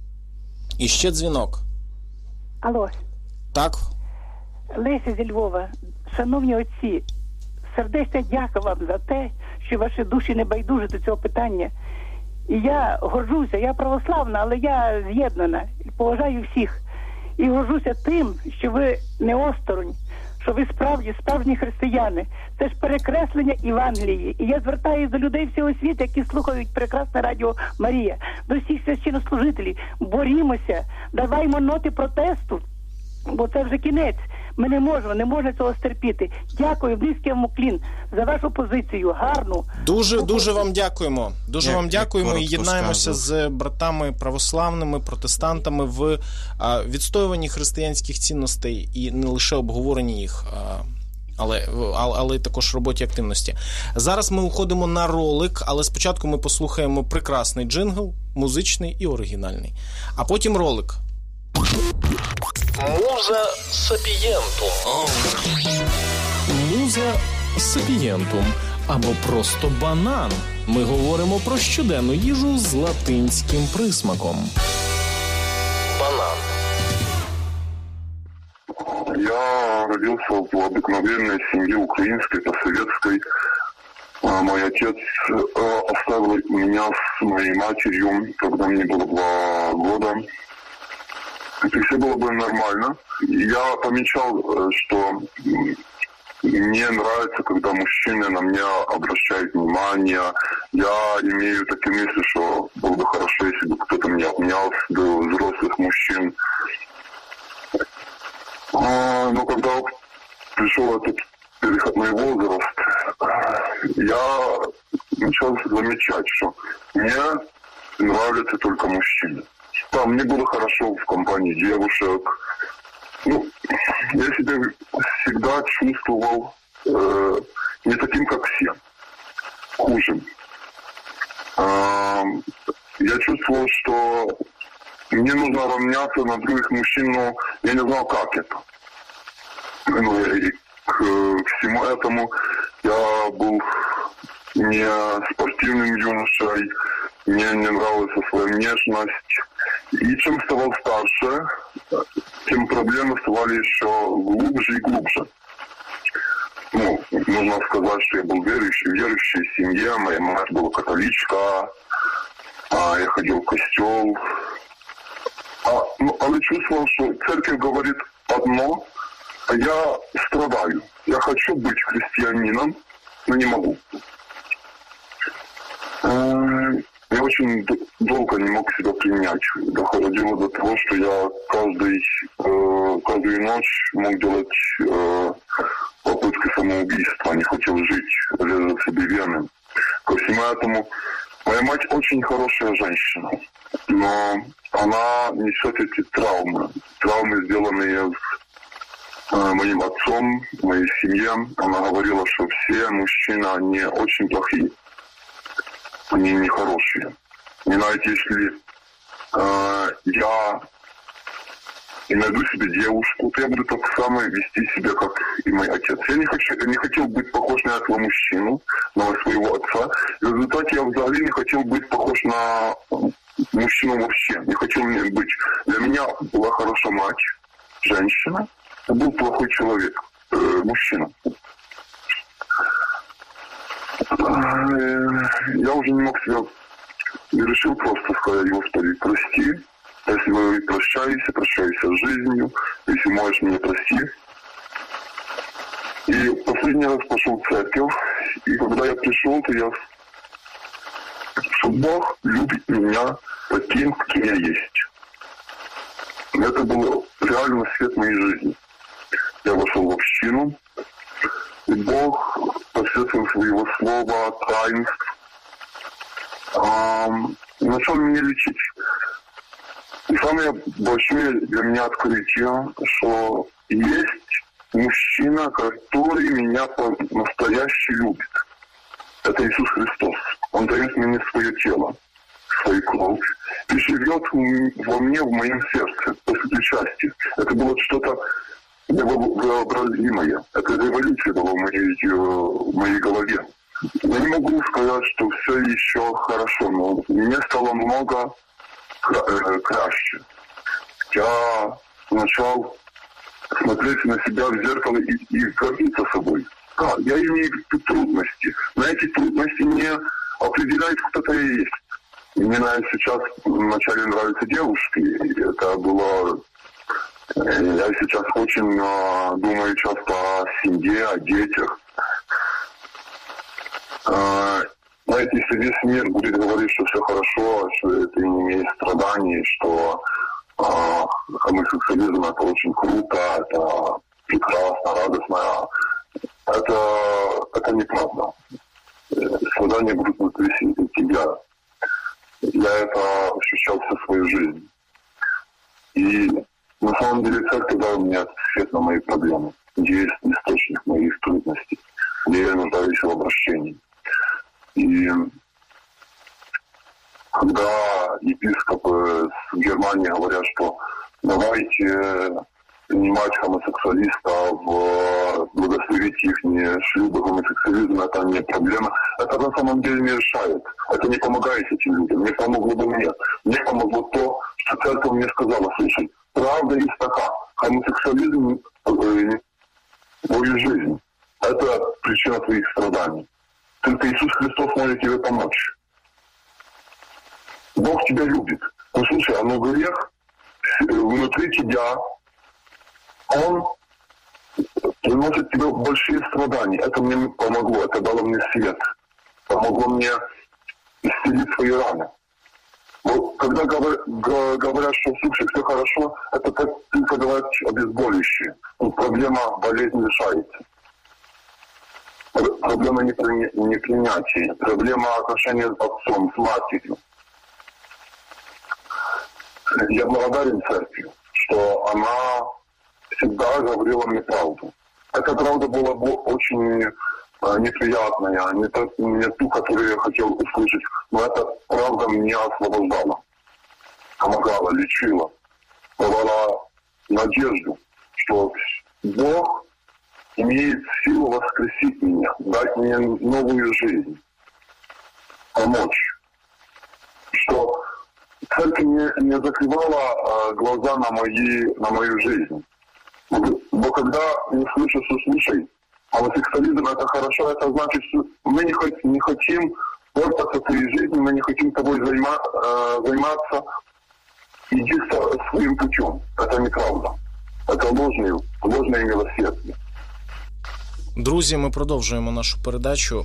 І ще дзвінок. Алло. Так. Леся зі Львова. Шановні отці, сердечна дяка вам за те, що ваші душі не байдужі до цього питання. І я горжуся, я православна, але я з'єднана. Поважаю всіх. І горжуся тим, що ви не осторонь. що ви справжні християни. Це ж перекреслення Євангелії. І я звертаюся до людей всього світу, які слухають прекрасне радіо Марія, до всіх священнослужителів. Борімося, даваймо ноти протесту, бо це вже кінець. Ми не можемо цього стерпіти. Дякую, низький вам уклін за вашу позицію, гарну. Дуже вам дякуємо. Дуже вам дякуємо і єднаємося сказав. з братами православними, протестантами в відстоюванні християнських цінностей і не лише обговоренні їх, але також роботі активності. Зараз ми уходимо на ролик, але спочатку ми послухаємо прекрасний джингл, музичний і оригінальний. А потім ролик. Муза сапієнтум. Муза сапієнтум або просто банан. Ми говоримо про щоденну їжу з латинським присмаком. Банан. Я родился в обыкновенной семье украинской, по-советской. Мой отец оставил меня с моей матерью, когда мне было 2 года. Это все было бы нормально. Я помечал, что мне нравится, когда мужчины на меня обращают внимание. Я имею такие мысли, что было бы хорошо, если бы кто-то меня обнял до взрослых мужчин. Но когда пришел этот переходной возраст, я начал замечать, что мне нравятся только мужчины. Да, мне было хорошо в компании девушек. Я себя всегда чувствовал не таким, как все. Хуже. Я чувствовал, что мне нужно равняться на других мужчин, но я не знал, как это. И к всему этому я был не спортивным юношей, мне не нравилась своя внешность. И чем ставал старше, тем проблемы ставали еще глубже и глубже. Нужно сказать, что я был верующий в семье, моя мать была католичка, я ходил в костел. Але чувствовал, что церковь говорит одно, а я страдаю. Я хочу быть христианином, но не могу. Я очень долго не мог себя принять. Доходило до того, что я каждую ночь мог делать попытки самоубийства. Не хотел жить, резать себе вены. Ко всему этому, моя мать очень хорошая женщина, но она несет эти травмы. Травмы, сделанные моим отцом, моей семье. Она говорила, что все мужчины, они очень плохие. Они нехорошие. Не знаете, если я и найду себе девушку, то я буду так само вести себя, как и мой отец. Я не хотел быть похож на этого мужчину, на своего отца. И в результате я взагалі не хотел быть похож на мужчину вообще. Не хотел быть. Для меня была хорошая мать, женщина, а был плохой человек, мужчина. Я уже не мог себя... Я решил просто сказать: Господи, прости. Если вы прощаетесь с жизнью. Если можешь, меня прости. И последний раз пошел в церковь. И когда я пришел, то я... Что Бог любит меня таким, каким я есть. Это был реально свет моей жизни. Я вошел в общину. И Бог посредством своего слова, таинств, начал меня лечить. И самое большое для меня открытие, что есть мужчина, который меня по-настоящему любит. Это Иисус Христос. Он дает мне свое тело, свою кровь, и живет во мне, в моем сердце, после части. Это было что-то невообразимое. Это революция была в моей голове. Я не могу сказать, что все еще хорошо, но мне стало много краще. Я начал смотреть на себя в зеркало и гордиться собой. Да, я имею трудности. Но эти трудности мне определяют, кто-то я есть. Мне сейчас вначале нравятся девушки. Это было Я сейчас очень думаю часто о семье, о детях. Знаете, если весь мир будет говорить, что все хорошо, что это не имеет страданий, что гомосексуализм это очень круто, это прекрасно, радостно, это неправда. Страдания будут внутри тебя. Я это ощущал всю свою жизнь. И на самом деле церковь дала мне ответ на мои проблемы, где есть источник моих трудностей, где я нуждаюсь в обращении. И когда епископы с Германии говорят, что давайте принимать гомосексуалистов, благословить их шлюбы, гомосексуализм, это не проблема. Это на самом деле не решает. Это не помогает этим людям. Не помогло бы мне. Мне помогло то, что церковь мне сказала: слушай, правда есть такая. Гомосексуализм твою жизнь. Это причина твоих страданий. Только Иисус Христос может тебе помочь. Бог тебя любит. Ну, слушай, оно грех внутри тебя. Он приносит тебе большие страдания. Это мне помогло. Это дало мне свет. Помогло мне исцелить свои раны. Вот, когда говорят, что слушай, все хорошо, это как только говорят обезболивающие. Проблема болезни решается. Проблема непринятия, проблема отношения с отцом, с матерью. Я благодарен церкви, что она всегда говорила мне правду. Эта правда была очень неприятная, не ту, которую я хотел услышать, но эта правда меня освобождала, помогала, лечила, давала надежду, что Бог имеет силу воскресить меня, дать мне новую жизнь, помочь. Что церковь не закрывала глаза на мою жизнь. Но когда не слышишь, что слушай, гомосексуализм это хорошо, это значит, что мы не хотим портаться твоей жизнью, мы не хотим тобой заниматься, иди своим путем. Это неправда. Это ложное милосердие. Друзі, ми продовжуємо нашу передачу.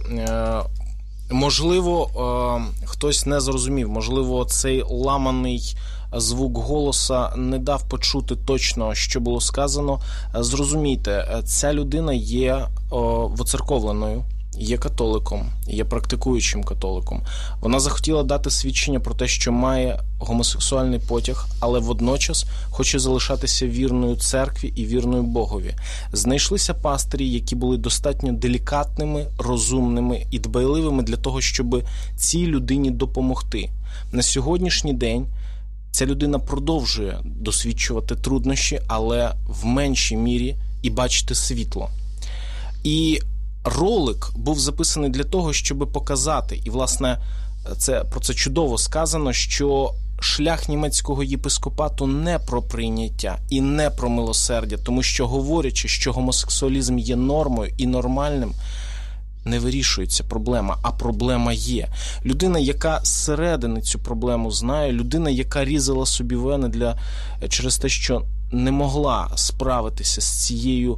Можливо, хтось не зрозумів, можливо, цей ламаний звук голоса не дав почути точно, що було сказано. Зрозумійте, ця людина є воцерковленою, є католиком, є практикуючим католиком. Вона захотіла дати свідчення про те, що має гомосексуальний потяг, але водночас хоче залишатися вірною церкві і вірною Богові. Знайшлися пастирі, які були достатньо делікатними, розумними і дбайливими для того, щоб цій людині допомогти. На сьогоднішній день ця людина продовжує досвідчувати труднощі, але в меншій мірі і бачити світло. І ролик був записаний для того, щоб показати, і, власне, про це чудово сказано, що шлях німецького єпископату не про прийняття і не про милосердя, тому що, говорячи, що гомосексуалізм є нормою і нормальним, не вирішується проблема, а проблема є. Людина, яка зсередини цю проблему знає, людина, яка різала собі вени через те, що не могла справитися з цією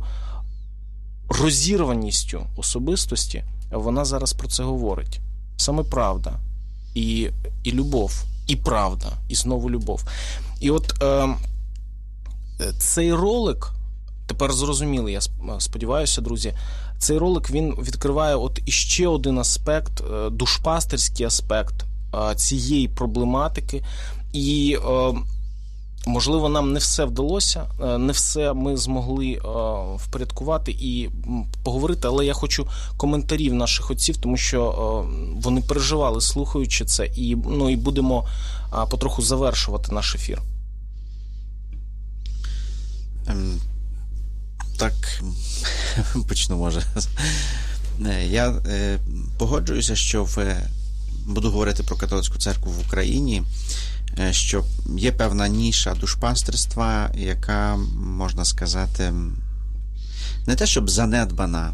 розірваністю особистості, вона зараз про це говорить. Саме правда. І любов. І правда. І знову любов. І от цей ролик, тепер зрозумілий, я сподіваюся, друзі, цей ролик, він відкриває от іще один аспект, душпастерський аспект цієї проблематики. І можливо, нам не все вдалося, не все ми змогли впорядкувати і поговорити, але я хочу коментарів наших отців, тому що вони переживали, слухаючи це, і будемо потроху завершувати наш ефір. Так, почну, може. Я погоджуюся, що буду говорити про католицьку церкву в Україні, що є певна ніша душпастерства, яка, можна сказати, не те, щоб занедбана,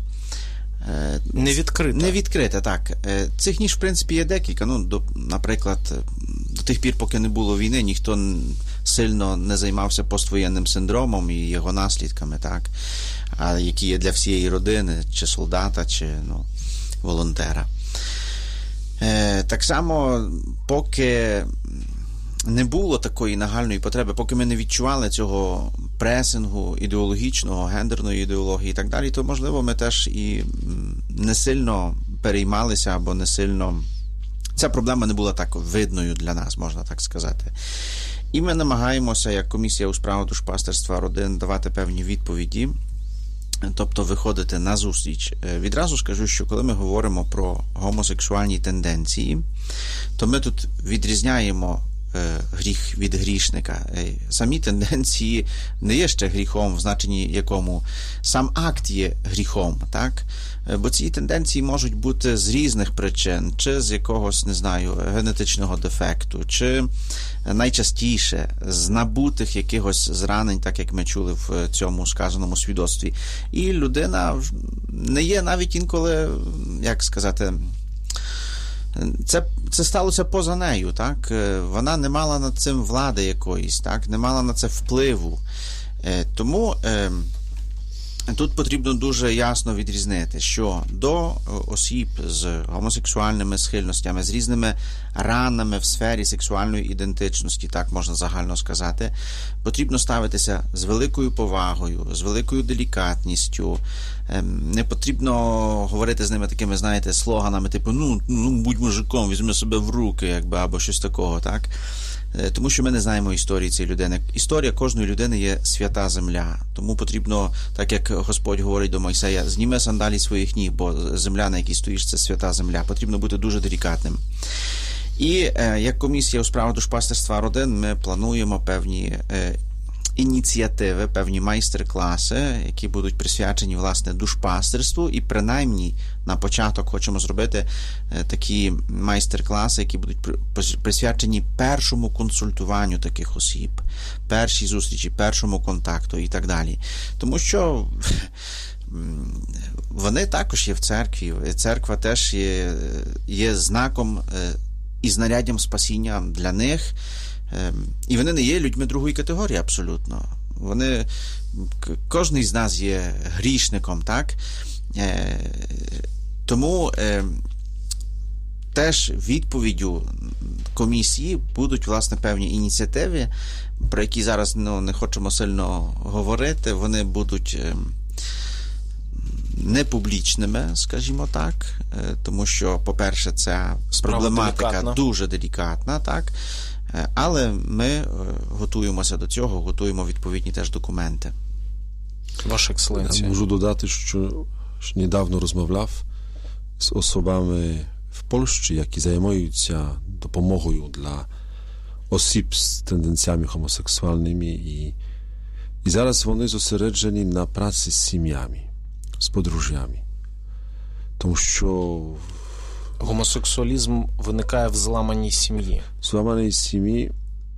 не відкрита, так. Цих ніж, в принципі, є декілька. Наприклад, до тих пір, поки не було війни, ніхто сильно не займався поствоєнним синдромом і його наслідками, так, а які є для всієї родини, чи солдата, чи волонтера. Так само, поки не було такої нагальної потреби, поки ми не відчували цього пресингу ідеологічного, гендерної ідеології і так далі, то, можливо, ми теж і не сильно переймалися, або не сильно... Ця проблема не була так видною для нас, можна так сказати. І ми намагаємося, як комісія у справах душпастерства родин, давати певні відповіді, тобто виходити на зустріч. Відразу скажу, що коли ми говоримо про гомосексуальні тенденції, то ми тут відрізняємо гріх від грішника. Самі тенденції не є ще гріхом, в значенні якому сам акт є гріхом, так? Бо ці тенденції можуть бути з різних причин, чи з якогось, не знаю, генетичного дефекту, чи найчастіше з набутих якихось зранень, так як ми чули в цьому сказаному свідоцтві. І людина не є навіть інколи, як сказати, це сталося поза нею, так? Вона не мала над цим влади якоїсь, так? Не мала на це впливу. Тому тут потрібно дуже ясно відрізнити, що до осіб з гомосексуальними схильностями, з різними ранами в сфері сексуальної ідентичності, так можна загально сказати, потрібно ставитися з великою повагою, з великою делікатністю. Не потрібно говорити з ними такими, знаєте, слоганами, типу, будь мужиком, візьми себе в руки, якби, або щось такого, так? Тому що ми не знаємо історії цієї людини. Історія кожної людини є свята земля. Тому потрібно, так як Господь говорить до Мойсея, зніми сандалі своїх ніг, бо земля, на якій стоїш, це свята земля. Потрібно бути дуже делікатним. І як комісія у справах душпастерства родин ми плануємо певні ініціативи, певні майстер-класи, які будуть присвячені, власне, душпастерству, і принаймні на початок хочемо зробити такі майстер-класи, які будуть присвячені першому консультуванню таких осіб, першій зустрічі, першому контакту і так далі. Тому що вони також є в церкві, церква теж є знаком і знаряддям спасіння для них, і вони не є людьми другої категорії абсолютно. Кожен з нас є грішником, так? Тому теж відповіддю комісії будуть, власне, певні ініціативи, про які зараз не хочемо сильно говорити. Вони будуть не публічними, скажімо так, тому що, по-перше, ця проблематика дуже делікатна, так? Але ми готуємося до цього, готуємо відповідні теж документи. Ваша екселенція. Я можу додати, що недавно розмовляв з особами в Польщі, які займаються допомогою для осіб з тенденціями гомосексуальними, і зараз вони зосереджені на праці з сім'ями, з подружжями. Тому що гомосексуалізм виникає в зламаній сім'ї. В зламаній сім'ї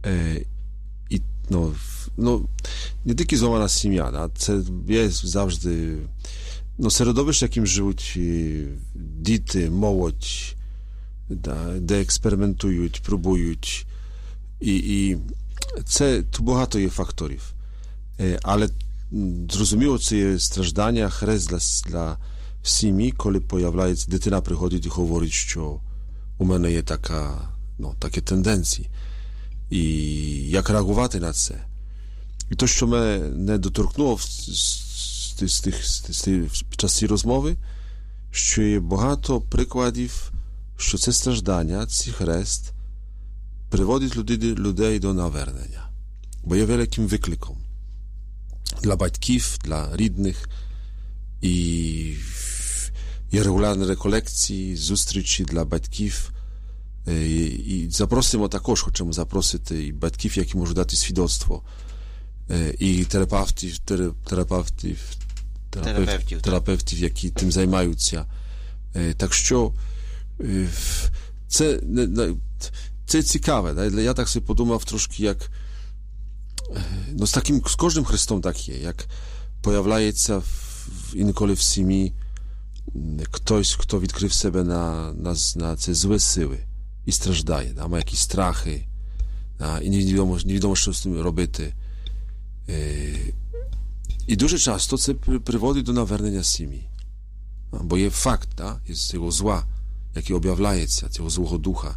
не тільки зламана сім'я, да? Це є завжди середовище, яким живуть діти, молодь, де експериментують, пробують. І це тут багато є факторів. Але зрозуміло, це є страждання, хрест для сім'ї, коли появляється, дитина приходить і говорить, що у мене є такі тенденції. І як реагувати на це? І то, що мене не доторкнуло під час цієї розмови, що є багато прикладів, що це страждання, цей хрест приводить людей до навернення. Бо є великим викликом dla батьків, для рідних, і є регулярні реколекції, зустрічі для батьків. І запросимо також, хочемо запросити і батьків, які можуть дати свідоцтво, і терапевтів, які тим займаються. Так що це цікаве. Я так собі подумав трошки, як з кожним Христом так є, як появляється інколи в сім'ї ktoś, kto відкрив себе на ці злі сили і страждає, ma jakieś strachy, і невідомо, що з цим робити. І дуже часто це приводить до навернення сім'ї. Бо є факт, із цього зла, який об'являється, цього злого духа.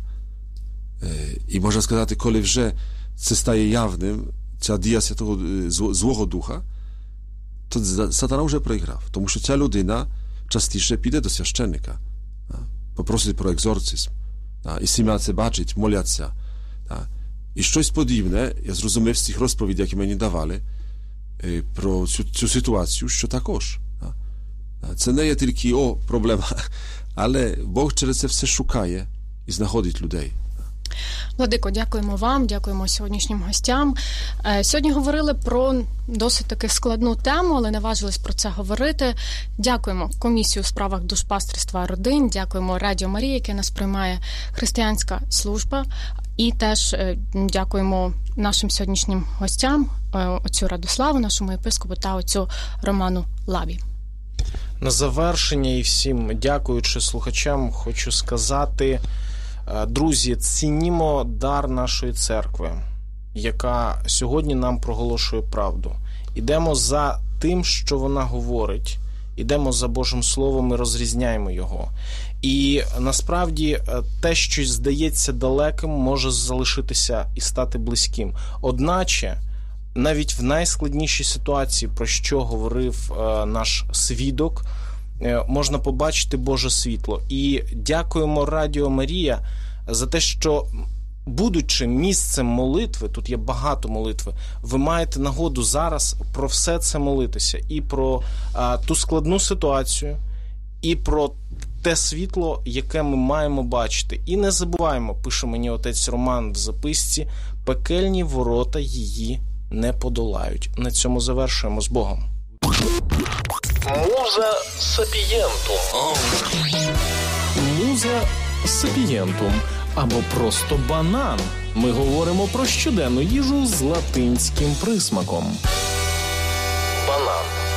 І можна сказати, коли вже це стає явним, ця дія святого злого духа, то сатана вже програв. Тому що ця людина частіше піде до священника, попросить про екзорцизм. І сім'я це бачить, моляться. І щось подібне, я зрозумів з цих розповідей, які мені давали, про цю ситуацію, що також. Це не є тільки проблема, але Бог через це все шукає і знаходить людей. Владико, дякуємо вам, дякуємо сьогоднішнім гостям. Сьогодні говорили про досить таки складну тему, але наважились про це говорити. Дякуємо Комісії у справах душпастерства родин, дякуємо Радіо Марія, яке нас приймає християнська служба. І теж дякуємо нашим сьогоднішнім гостям, отцю Радославу, нашому єпископу, та отцю Роману Лабі. На завершення і всім дякуючи слухачам, хочу сказати, друзі, цінімо дар нашої церкви, яка сьогодні нам проголошує правду. Ідемо за тим, що вона говорить, ідемо за Божим Словом і розрізняємо його. І насправді те, що здається далеким, може залишитися і стати близьким. Одначе, навіть в найскладнішій ситуації, про що говорив наш свідок, можна побачити Боже світло. І дякуємо Радіо Марія за те, що, будучи місцем молитви, тут є багато молитви, ви маєте нагоду зараз про все це молитися. І про ту складну ситуацію, і про те світло, яке ми маємо бачити. І не забуваємо, пише мені отець Роман в записці, пекельні ворота її не подолають. На цьому завершуємо. З Богом. Муза Сапієнтум. Муза Сапієнтум або просто банан. Ми говоримо про щоденну їжу з латинським присмаком. Банан.